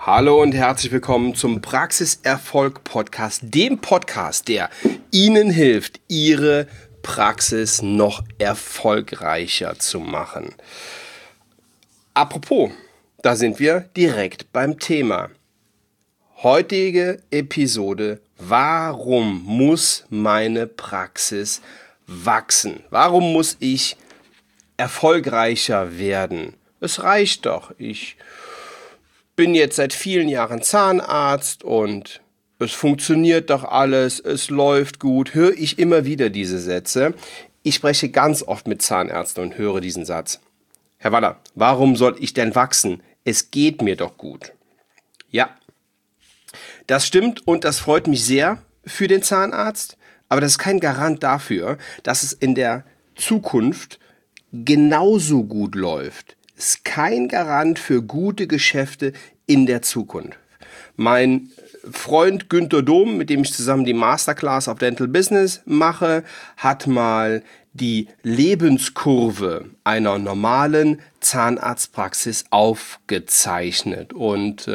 Hallo und herzlich willkommen zum Praxiserfolg-Podcast, dem Podcast, der Ihnen hilft, Ihre Praxis noch erfolgreicher zu machen. Apropos, da sind wir direkt beim Thema. Heutige Episode: Warum muss meine Praxis wachsen? Warum muss ich erfolgreicher werden? Es reicht doch, ich bin jetzt seit vielen Jahren Zahnarzt und es funktioniert doch alles, es läuft gut, höre ich immer wieder diese Sätze. Ich spreche ganz oft mit Zahnärzten und höre diesen Satz. Herr Waller, warum soll ich denn wachsen? Es geht mir doch gut. Ja, das stimmt und das freut mich sehr für den Zahnarzt, aber das ist kein Garant dafür, dass es in der Zukunft genauso gut läuft. Ist kein Garant für gute Geschäfte in der Zukunft. Mein Freund Günther Dom, mit dem ich zusammen die Masterclass of Dental Business mache, hat mal die Lebenskurve einer normalen Zahnarztpraxis aufgezeichnet. Und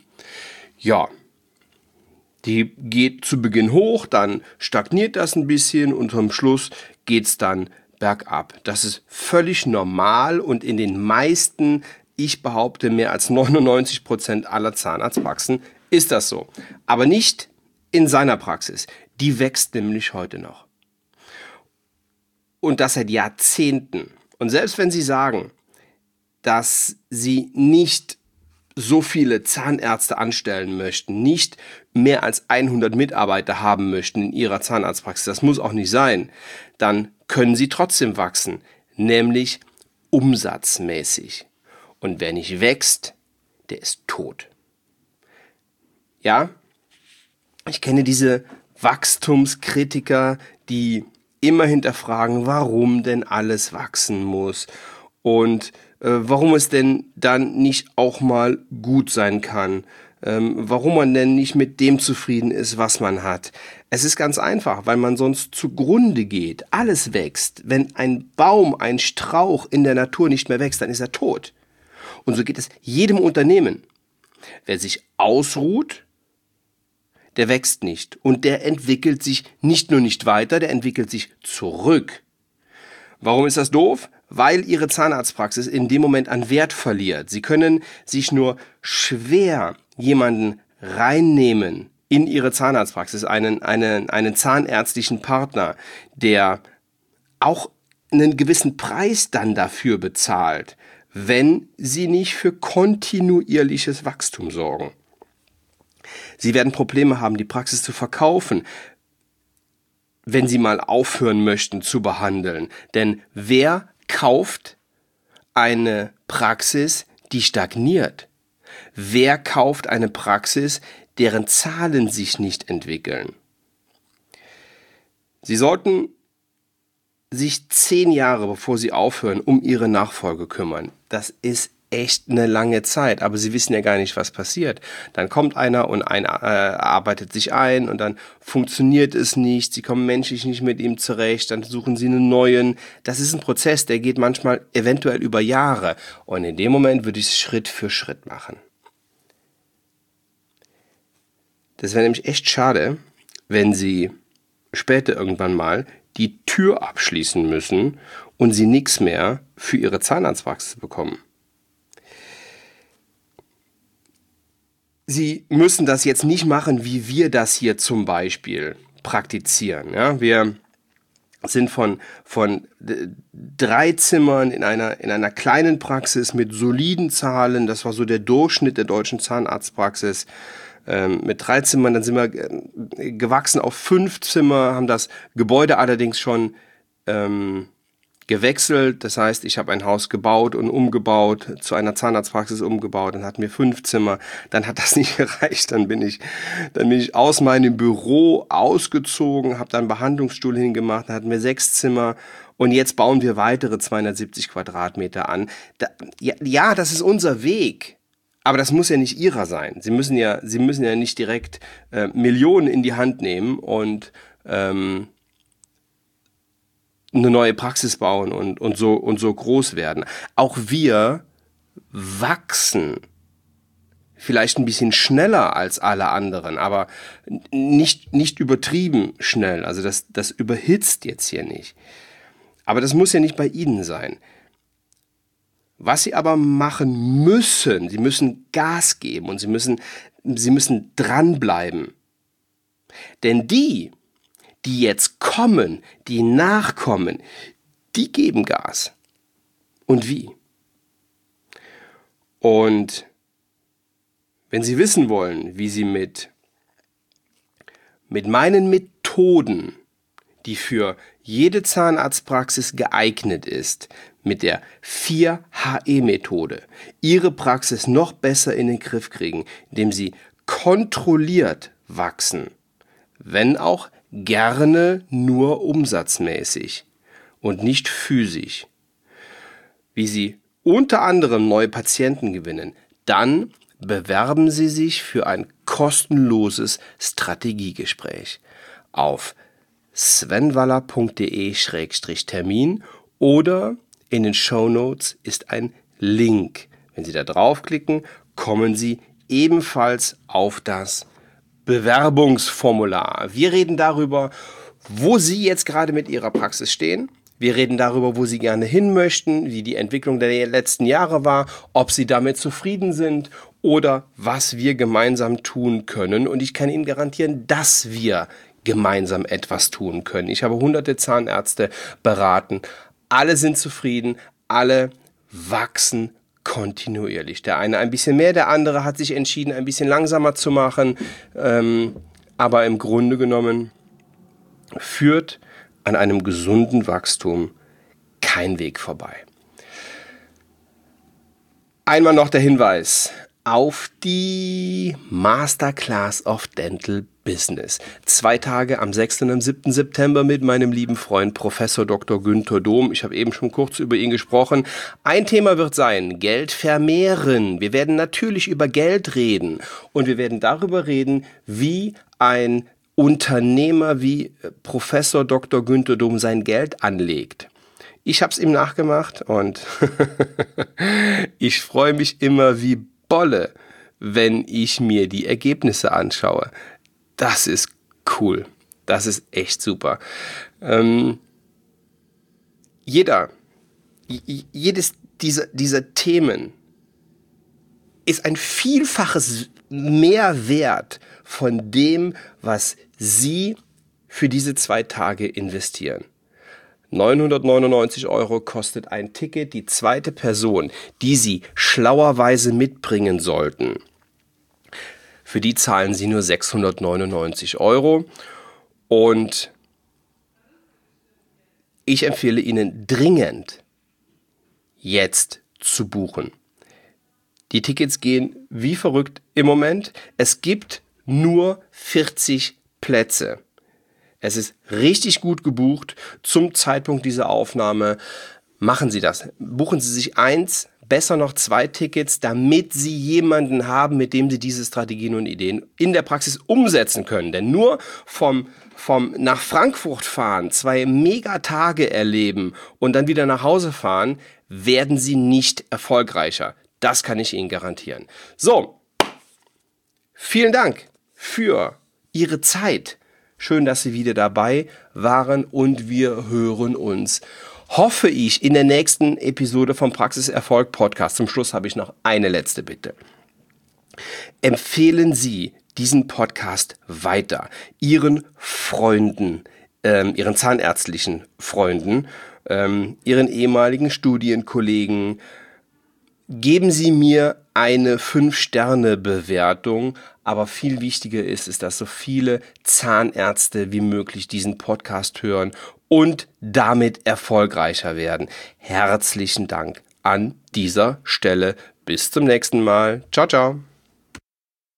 die geht zu Beginn hoch, dann stagniert das ein bisschen und zum Schluss geht's dann bergab. Das ist völlig normal und in den meisten, ich behaupte mehr als 99% aller Zahnarztpraxen ist das so. Aber nicht in seiner Praxis. Die wächst nämlich heute noch. Und das seit Jahrzehnten. Und selbst wenn Sie sagen, dass Sie nicht so viele Zahnärzte anstellen möchten, nicht mehr als 100 Mitarbeiter haben möchten in Ihrer Zahnarztpraxis, das muss auch nicht sein, dann können Sie trotzdem wachsen, nämlich umsatzmäßig. Und wer nicht wächst, der ist tot. Ja, ich kenne diese Wachstumskritiker, die immer hinterfragen, warum denn alles wachsen muss und warum es denn dann nicht auch mal gut sein kann, warum man denn nicht mit dem zufrieden ist, was man hat. Es ist ganz einfach, weil man sonst zugrunde geht. Alles wächst. Wenn ein Baum, ein Strauch in der Natur nicht mehr wächst, dann ist er tot. Und so geht es jedem Unternehmen. Wer sich ausruht, der wächst nicht. Und der entwickelt sich nicht nur nicht weiter, der entwickelt sich zurück. Warum ist das doof? Weil Ihre Zahnarztpraxis in dem Moment an Wert verliert. Sie können sich nur schwer jemanden reinnehmen in Ihre Zahnarztpraxis, einen zahnärztlichen Partner, der auch einen gewissen Preis dann dafür bezahlt, wenn Sie nicht für kontinuierliches Wachstum sorgen. Sie werden Probleme haben, die Praxis zu verkaufen, wenn Sie mal aufhören möchten zu behandeln. Denn wer kauft eine Praxis, die stagniert? Wer kauft eine Praxis, deren Zahlen sich nicht entwickeln? Sie sollten sich 10 Jahre, bevor Sie aufhören, um Ihre Nachfolge kümmern. Das ist echt eine lange Zeit, aber Sie wissen ja gar nicht, was passiert. Dann kommt einer und arbeitet sich ein und dann funktioniert es nicht, Sie kommen menschlich nicht mit ihm zurecht, dann suchen Sie einen neuen. Das ist ein Prozess, der geht manchmal eventuell über Jahre und in dem Moment würde ich es Schritt für Schritt machen. Das wäre nämlich echt schade, wenn Sie später irgendwann mal die Tür abschließen müssen und Sie nichts mehr für Ihre Zahnarztpraxis bekommen. Sie müssen das jetzt nicht machen, wie wir das hier zum Beispiel praktizieren. Ja, wir sind von 3 Zimmern in einer kleinen Praxis mit soliden Zahlen, das war so der Durchschnitt der deutschen Zahnarztpraxis, mit 3 Zimmern, dann sind wir gewachsen auf 5 Zimmer, haben das Gebäude allerdings schon gewechselt. Das heißt, ich habe ein Haus gebaut und umgebaut, zu einer Zahnarztpraxis umgebaut, dann hatten wir 5 Zimmer, dann hat das nicht gereicht, dann bin ich aus meinem Büro ausgezogen, habe dann einen Behandlungsstuhl hingemacht, dann hatten wir 6 Zimmer und jetzt bauen wir weitere 270 Quadratmeter an. Ja, das ist unser Weg. Aber das muss ja nicht Ihrer sein. Sie müssen ja nicht direkt Millionen in die Hand nehmen und eine neue Praxis bauen und so groß werden. Auch wir wachsen. vielleicht ein bisschen schneller als alle anderen, aber nicht übertrieben schnell. Also das überhitzt jetzt hier nicht. Aber das muss ja nicht bei Ihnen sein. Was Sie aber machen müssen, Sie müssen Gas geben und Sie müssen dranbleiben. Denn die jetzt kommen, die nachkommen, die geben Gas. Und wie? Und wenn Sie wissen wollen, wie Sie mit meinen Methoden, die für jede Zahnarztpraxis geeignet ist, mit der 4HE-Methode, Ihre Praxis noch besser in den Griff kriegen, indem Sie kontrolliert wachsen, wenn auch gerne nur umsatzmäßig und nicht physisch, wie Sie unter anderem neue Patienten gewinnen, dann bewerben Sie sich für ein kostenloses Strategiegespräch auf svenwaller.de/termin oder in den Shownotes ist ein Link. Wenn Sie da draufklicken, kommen Sie ebenfalls auf das Bewerbungsformular. Wir reden darüber, wo Sie jetzt gerade mit Ihrer Praxis stehen. Wir reden darüber, wo Sie gerne hin möchten, wie die Entwicklung der letzten Jahre war, ob Sie damit zufrieden sind oder was wir gemeinsam tun können. Und ich kann Ihnen garantieren, dass wir gemeinsam etwas tun können. Ich habe hunderte Zahnärzte beraten. Alle sind zufrieden, alle wachsen kontinuierlich. Der eine ein bisschen mehr, der andere hat sich entschieden, ein bisschen langsamer zu machen. Aber im Grunde genommen führt an einem gesunden Wachstum kein Weg vorbei. Einmal noch der Hinweis auf die Masterclass of Dental Business. 2 Tage am 6. und am 7. September mit meinem lieben Freund Professor Dr. Günther Dom. Ich habe eben schon kurz über ihn gesprochen. Ein Thema wird sein, Geld vermehren. Wir werden natürlich über Geld reden und wir werden darüber reden, wie ein Unternehmer wie Professor Dr. Günther Dom sein Geld anlegt. Ich habe es ihm nachgemacht und ich freue mich immer wie Bolle, wenn ich mir die Ergebnisse anschaue. Das ist cool. Das ist echt super. Jedes dieser Themen ist ein Vielfaches mehr wert von dem, was Sie für diese 2 Tage investieren. 999 € kostet ein Ticket. Die zweite Person, die Sie schlauerweise mitbringen sollten, für die zahlen Sie nur 699 €. Und ich empfehle Ihnen dringend, jetzt zu buchen. Die Tickets gehen wie verrückt im Moment. Es gibt nur 40 Plätze. Es ist richtig gut gebucht zum Zeitpunkt dieser Aufnahme. Machen Sie das. Buchen Sie sich 1, besser noch 2 Tickets, damit Sie jemanden haben, mit dem Sie diese Strategien und Ideen in der Praxis umsetzen können. Denn nur vom nach Frankfurt fahren, 2 Megatage erleben und dann wieder nach Hause fahren, werden Sie nicht erfolgreicher. Das kann ich Ihnen garantieren. So, vielen Dank für Ihre Zeit. Schön, dass Sie wieder dabei waren und wir hören uns, hoffe ich, in der nächsten Episode vom Praxiserfolg Podcast. Zum Schluss habe ich noch eine letzte Bitte. Empfehlen Sie diesen Podcast weiter Ihren Freunden, Ihren zahnärztlichen Freunden, Ihren ehemaligen Studienkollegen. Geben Sie mir eine 5-Sterne-Bewertung, aber viel wichtiger ist, dass so viele Zahnärzte wie möglich diesen Podcast hören und damit erfolgreicher werden. Herzlichen Dank an dieser Stelle. Bis zum nächsten Mal. Ciao, ciao.